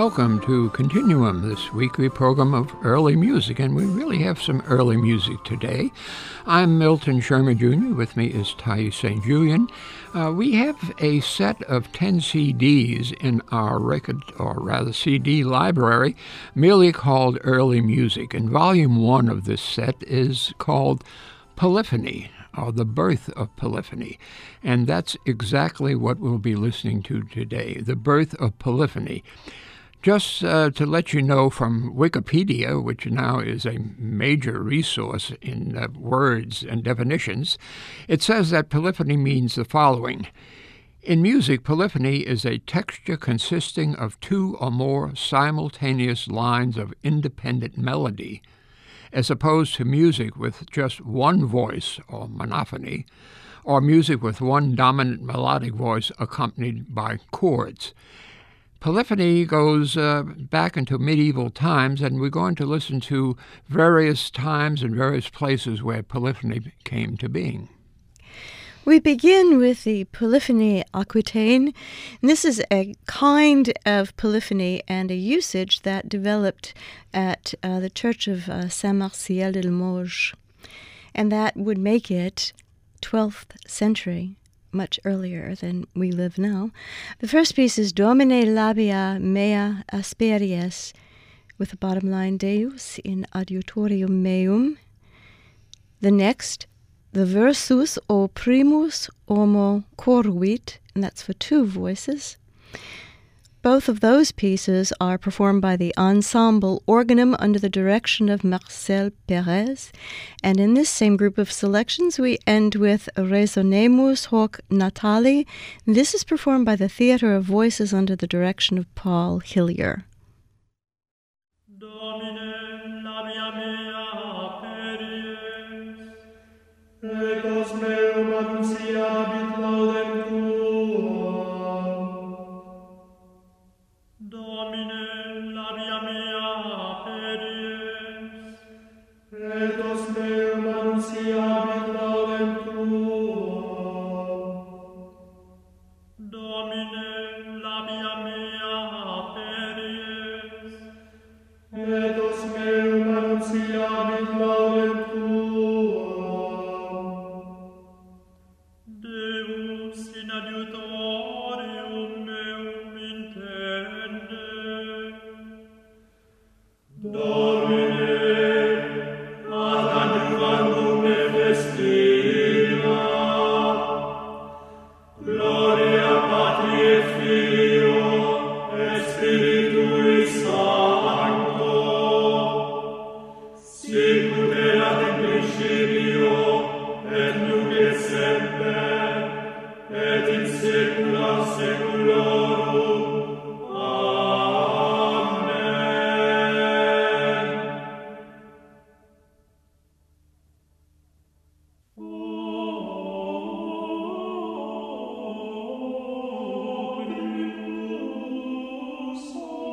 welcome to Continuum, this weekly program of early music, and we really have some early music today. I'm Milton Sherman Jr., with me is Thais St. Julian. We have a set of 10 CDs in our record, or rather CD library, merely called Early Music, and Volume 1 of this set is called Polyphony, or The Birth of Polyphony, and that's exactly what we'll be listening to today, The Birth of Polyphony. Just to let you know from Wikipedia, which now is a major resource in words and definitions, it says that polyphony means the following. In music, polyphony is a texture consisting of two or more simultaneous lines of independent melody, as opposed to music with just one voice, or monophony, or music with one dominant melodic voice accompanied by chords. Polyphony goes back into medieval times, and we're going to listen to various times and various places where polyphony came to being. We begin with the polyphony aquitaine. And this is a kind of polyphony and a usage that developed at the Church of Saint-Martial de Limoges, and that would make it 12th century, much earlier than we live now. The first piece is Domine labia mea asperies, with the bottom line Deus in adiutorium meum. The next, the versus o primus homo choruit, and that's for two voices. Both of those pieces are performed by the Ensemble Organum under the direction of Marcel Perez. And in this same group of selections, we end with Resonemus hoc Natali. This is performed by the Theatre of Voices under the direction of Paul Hillier. Domine labia mea peries, et os meum annunciabit laudem tuam. Domine labia mea peries, et os meum annunciabit laudem tuam. Domine labia mea peries, et os meum annunciabit laudem tuam. Deus in adiutorium meum intende. Domine ad adjuvandum me festina. Gloria Patri et Filio et Spiritui Sancto, sicut erat in principio et nunc et semper et in saecula saeculorum. Amen. O Christus,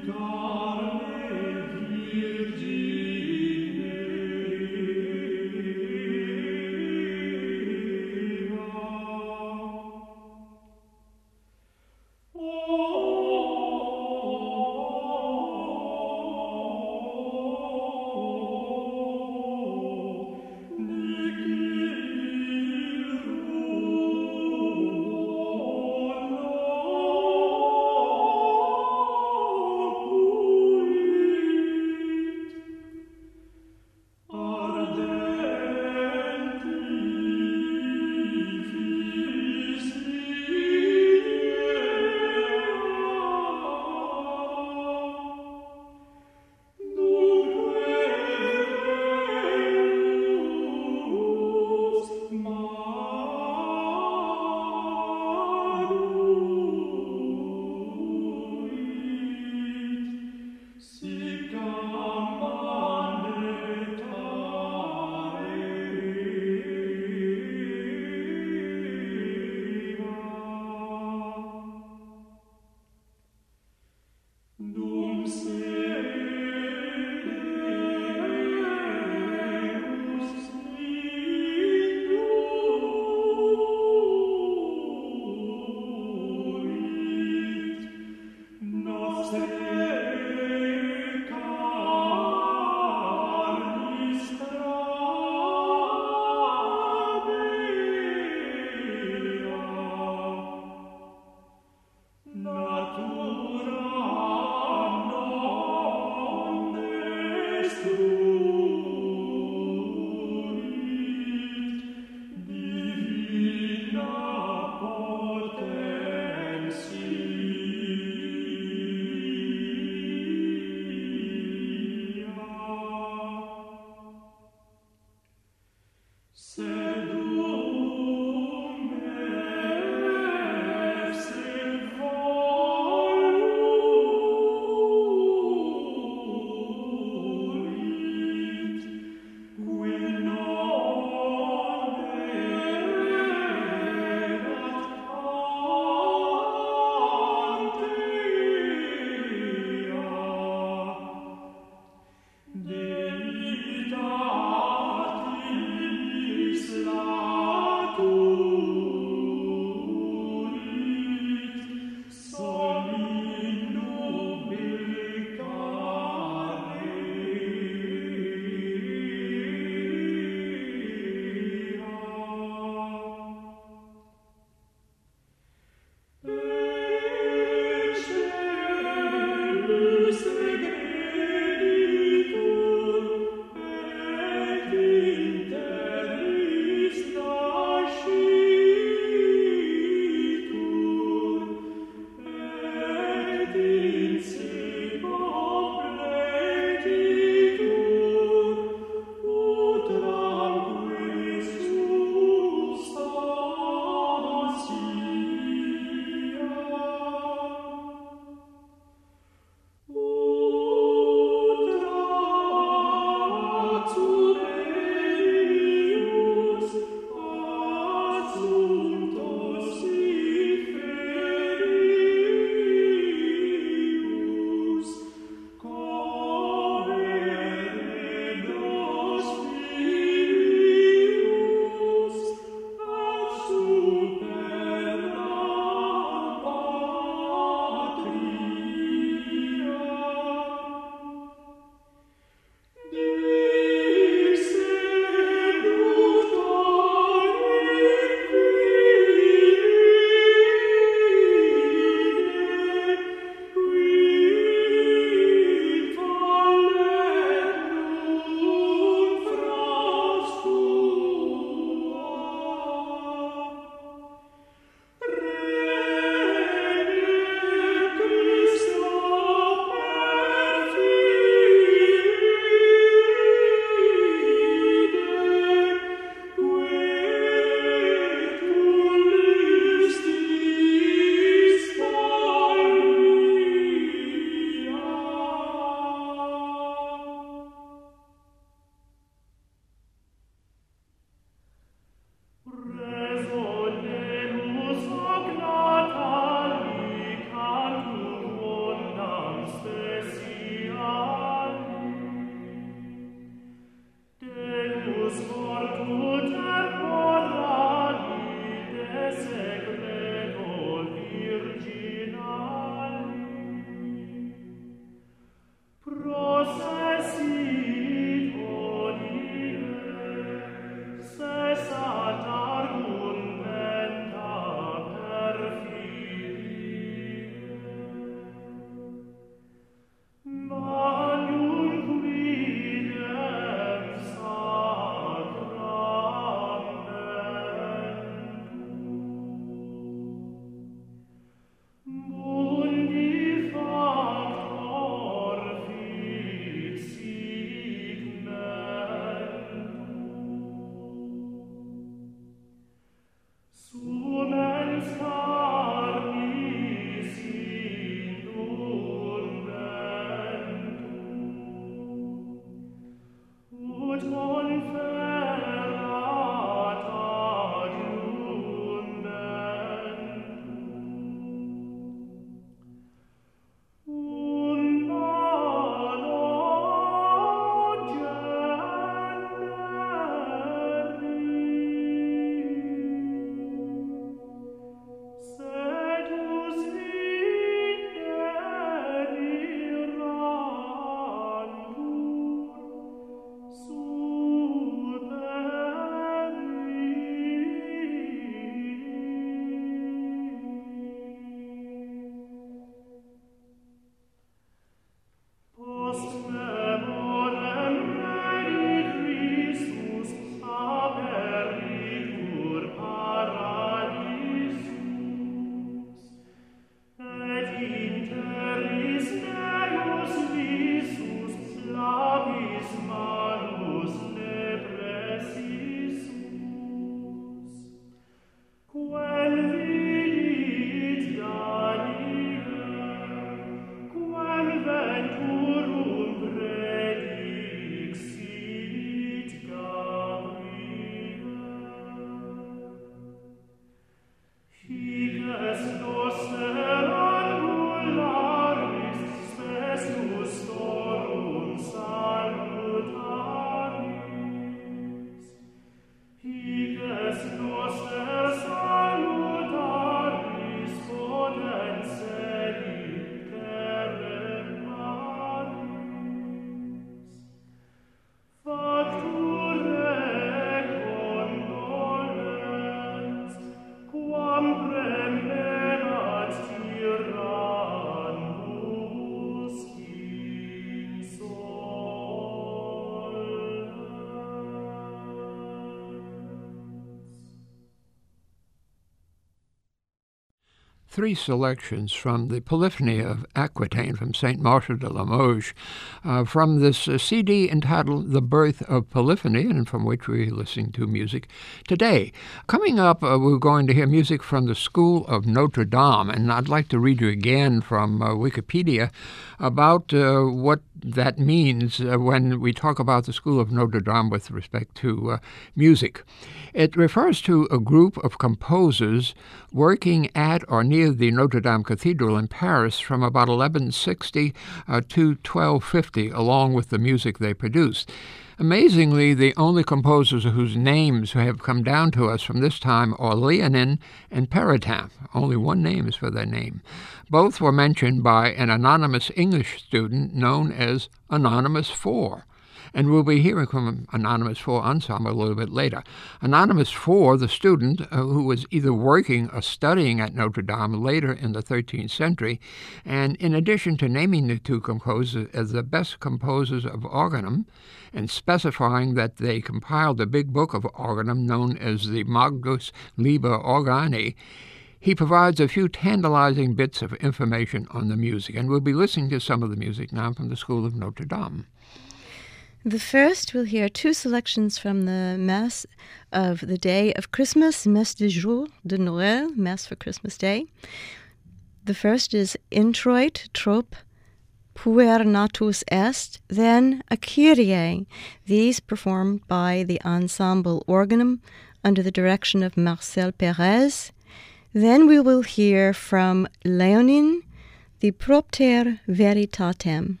three selections from the Polyphony of Aquitaine from St. Marshal de Limoges, from this CD entitled The Birth of Polyphony, and from which we're listening to music today. Coming up, we're going to hear music from the School of Notre Dame, and I'd like to read you again from Wikipedia about what that means when we talk about the School of Notre Dame with respect to music. It refers to a group of composers working at or near the Notre Dame Cathedral in Paris from about 1160 to 1250, along with the music they produced. Amazingly, the only composers whose names have come down to us from this time are Léonin and Peritin. Only one name is for their name. Both were mentioned by an anonymous English student known as Anonymous 4. And we'll be hearing from Anonymous 4 Ensemble a little bit later. Anonymous 4, the student who was either working or studying at Notre Dame later in the 13th century, and in addition to naming the two composers as the best composers of organum, and specifying that they compiled a big book of organum known as the Magus Liber Organi, he provides a few tantalizing bits of information on the music, and we'll be listening to some of the music now from the School of Notre Dame. The first, we'll hear two selections from the Mass of the Day of Christmas, Messe du Jour de Noël, Mass for Christmas Day. The first is Introit, Trop, Puer Natus Est, then a Kyrie, these performed by the Ensemble Organum under the direction of Marcel Pérez. Then we will hear from Léonin, the Propter Veritatem.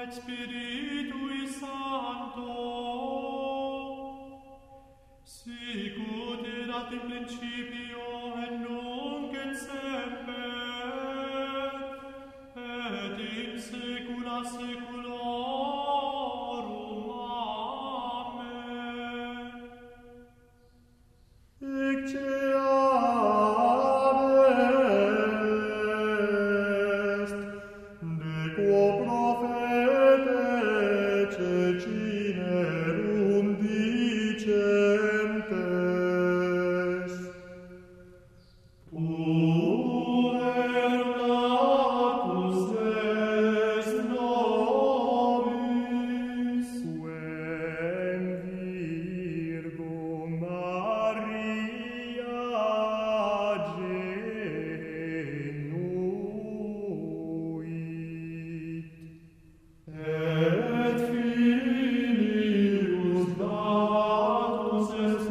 Spiritui Sancto, sicut erat in principio et nunc et semper et in saecula saeculorum. Amen. Ecce est, de quo profete cecinerum dicentes, puellatus est nobis, quem Virgo Maria genuit, et filius datus est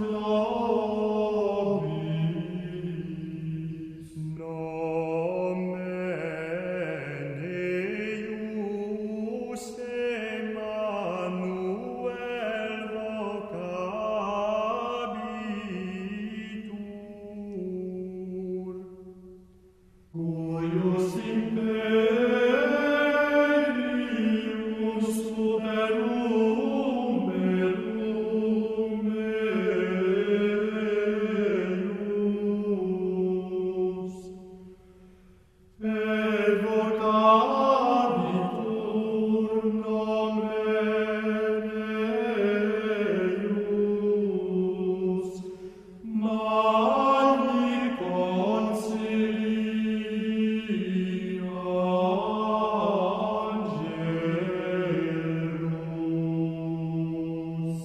nobis, nomen eius Emmanuel vocabitur, cuius imperium super ruberum eius, et vocabitur nomen eius magni concilii angelus.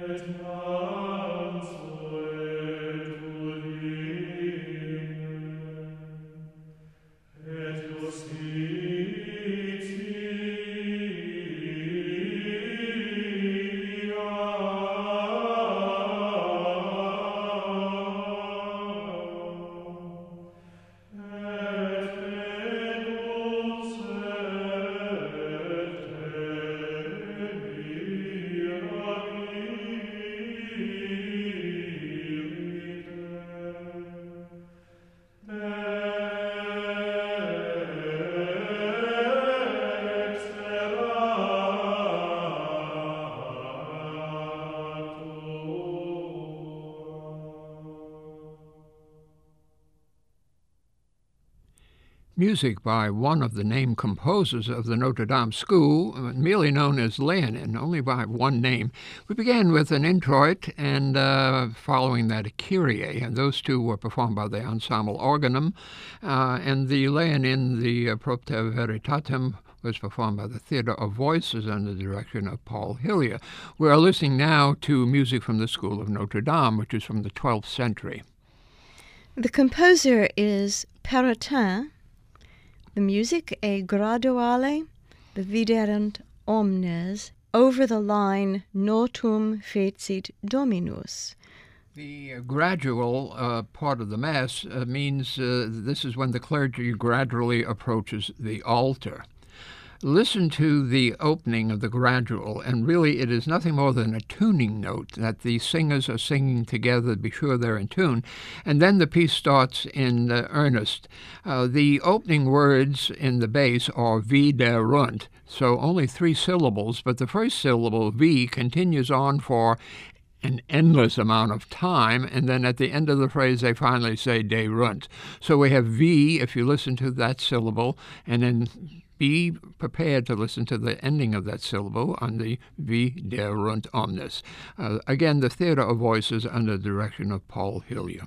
Music by one of the named composers of the Notre Dame School, merely known as Leonin, only by one name. We began with an introit and following that a Kyrie, and those two were performed by the Ensemble Organum, and the Leonin, the Propter Veritatem, was performed by the Theatre of Voices under the direction of Paul Hillier. We are listening now to music from the School of Notre Dame, which is from the 12th century. The composer is Peritin. The music, a graduale, the viderunt omnes, over the line Notum fecit Dominus. The gradual part of the Mass means this is when the clergy gradually approaches the altar. Listen to the opening of the gradual, and really it is nothing more than a tuning note that the singers are singing together to be sure they're in tune, and then the piece starts in earnest. The opening words in the bass are viderunt, so only 3 syllables, but the first syllable, V, continues on for an endless amount of time, and then at the end of the phrase they finally say derunt. So we have V if you listen to that syllable, and then be prepared to listen to the ending of that syllable on the viderunt omnes. Again, the Theatre of Voices under the direction of Paul Hillier.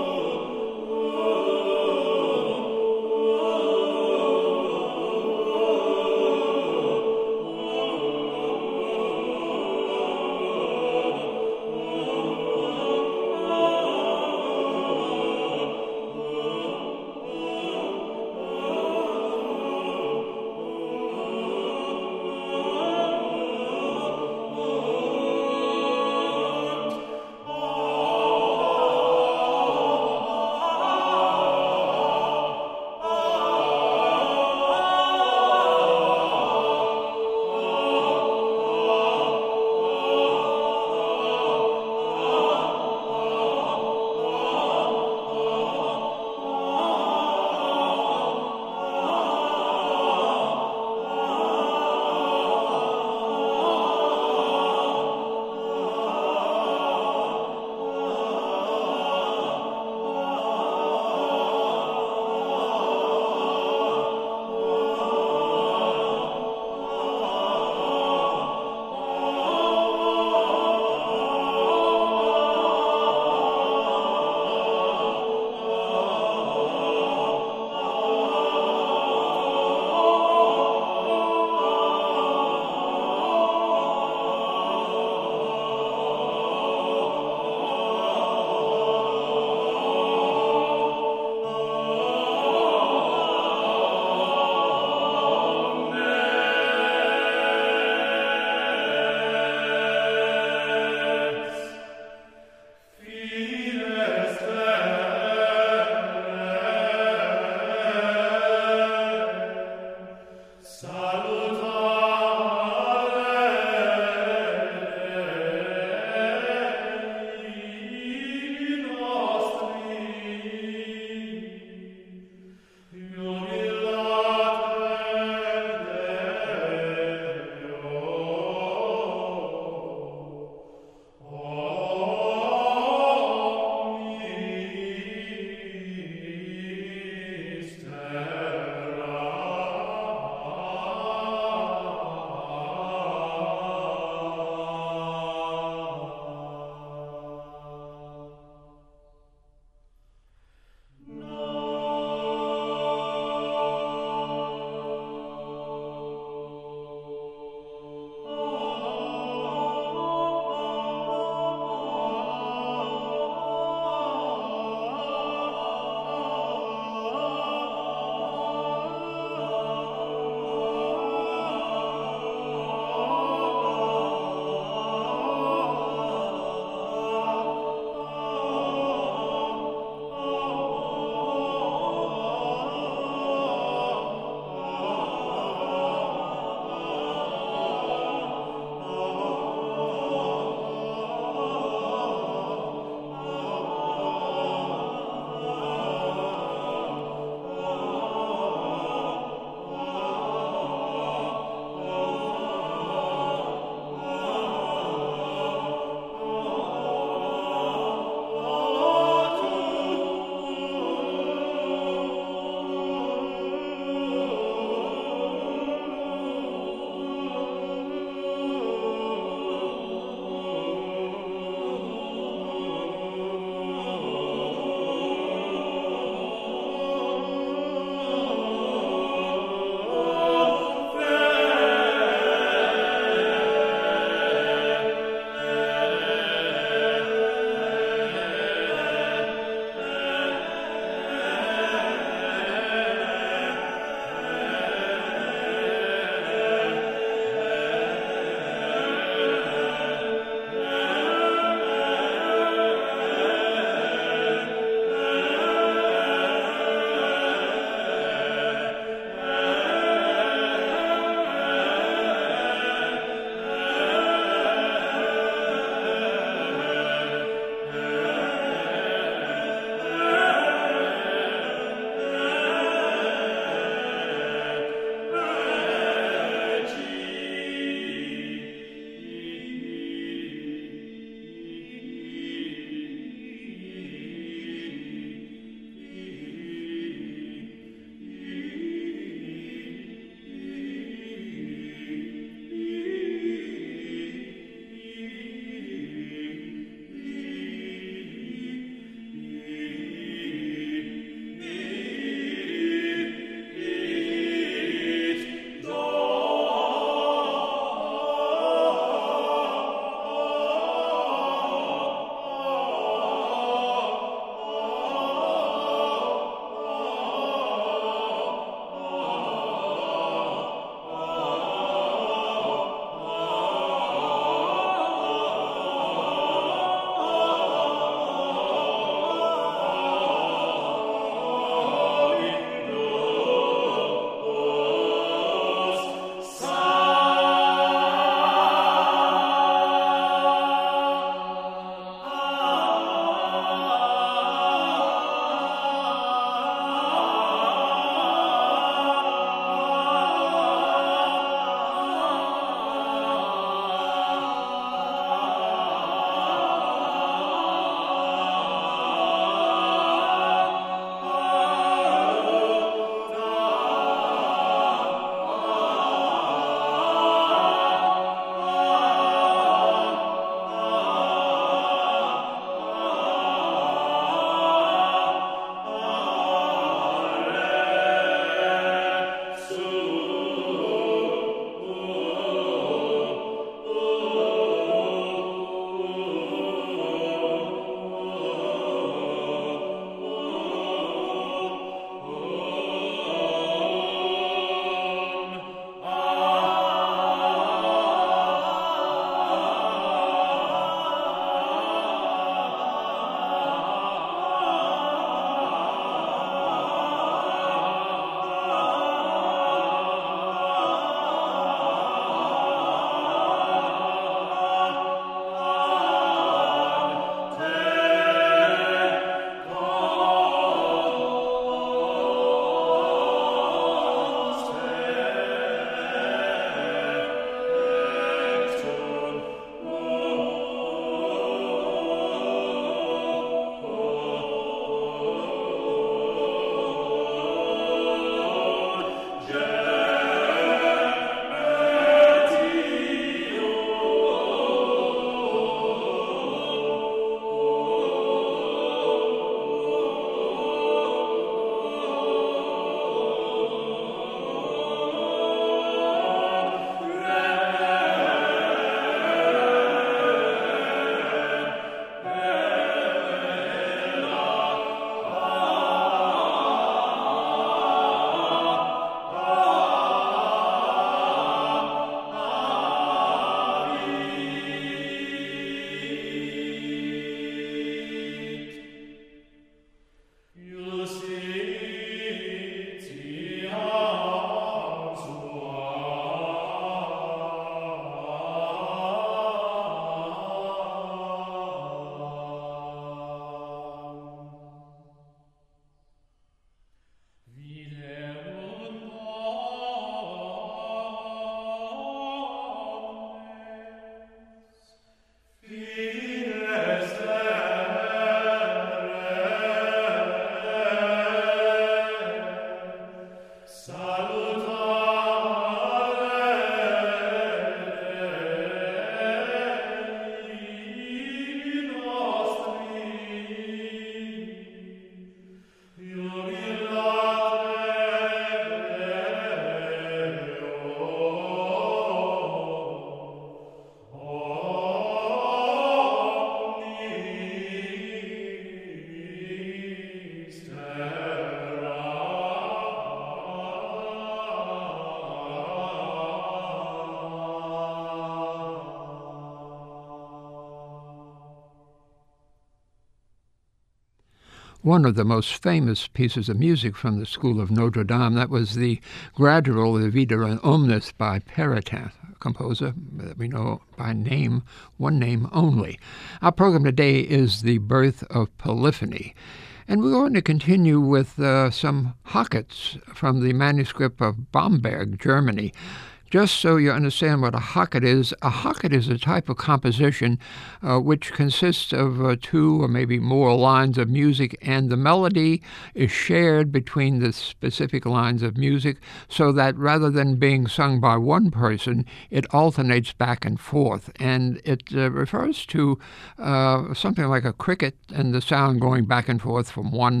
One of the most famous pieces of music from the school of Notre Dame, that was the Gradual, the Vita Omnis by Peritin, a composer that we know by name, one name only. Our program today is The Birth of Polyphony. And we're going to continue with some Hockets from the manuscript of Bamberg, Germany. Just so you understand what a Hocket is a type of composition which consists of two or maybe more lines of music, and the melody is shared between the specific lines of music so that rather than being sung by one person, it alternates back and forth. And it refers to something like a cricket and the sound going back and forth from one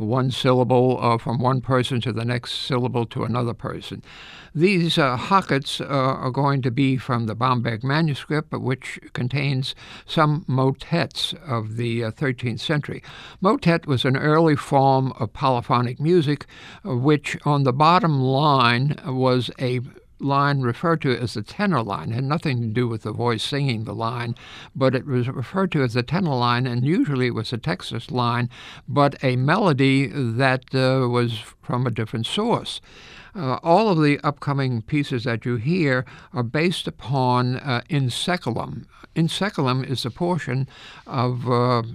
syllable, from one person to the next syllable to another person. These Hockets are going to be from the Bamberg manuscript, which contains some motets of the 13th century. Motet was an early form of polyphonic music, which on the bottom line was a line referred to as the tenor line. It had nothing to do with the voice singing the line, but it was referred to as the tenor line, and usually it was a Texas line, but a melody that was from a different source. All of the upcoming pieces that you hear are based upon In Seculum. In Seculum is a portion of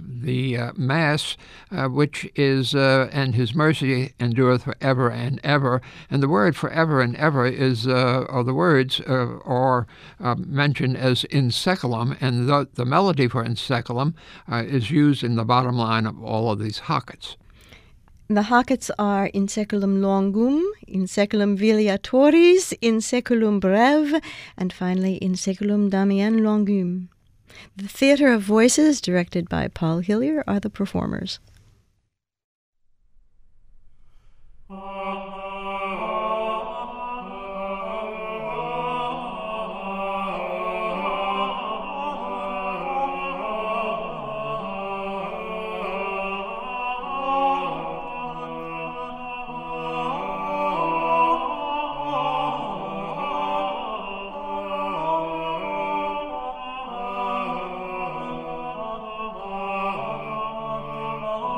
the Mass, which is, and His mercy endureth forever and ever. And the word forever and ever is, or the words are mentioned as In Seculum, and the melody for In Seculum is used in the bottom line of all of these Hockets. The Hockets are In Seculum Longum, In Seculum Viliatoris, In Seculum Breve, and finally In Seculum Damien Longum. The Theatre of Voices, directed by Paul Hillier, are the performers. Oh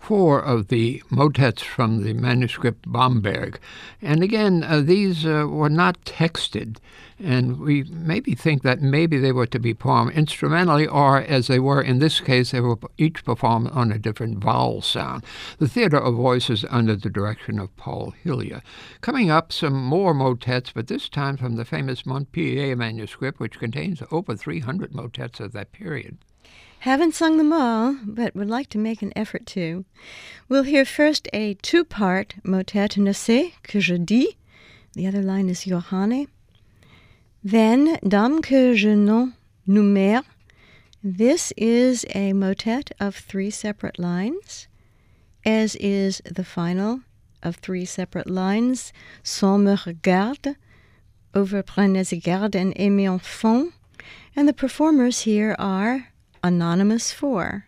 4 of the motets from the manuscript Bamberg. And again, these were not texted, and we maybe think that maybe they were to be performed instrumentally, or as they were in this case, they were each performed on a different vowel sound. The Theatre of Voices under the direction of Paul Hillier. Coming up, some more motets, but this time from the famous Montpellier manuscript, which contains over 300 motets of that period. Haven't sung them all, but would like to make an effort to. We'll hear first a 2-part motet Ne sais que je dis. The other line is Johanne. Then Dame que je nomme numère. This is a motet of 3 separate lines, as is the final of 3 separate lines, Sans me regarde, Over prenez garde, and Et mes enfants. And the performers here are Anonymous 4.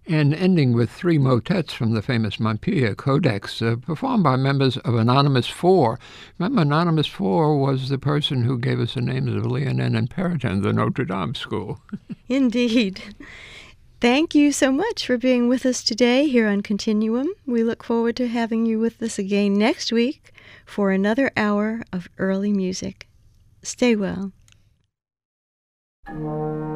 and ending with 3 motets from the famous Montpellier Codex, performed by members of Anonymous 4. Remember, Anonymous 4 was the person who gave us the names of Leonin and Periton, the Notre Dame school. Indeed. Thank you so much for being with us today here on Continuum. We look forward to having you with us again next week for another hour of early music. Stay well.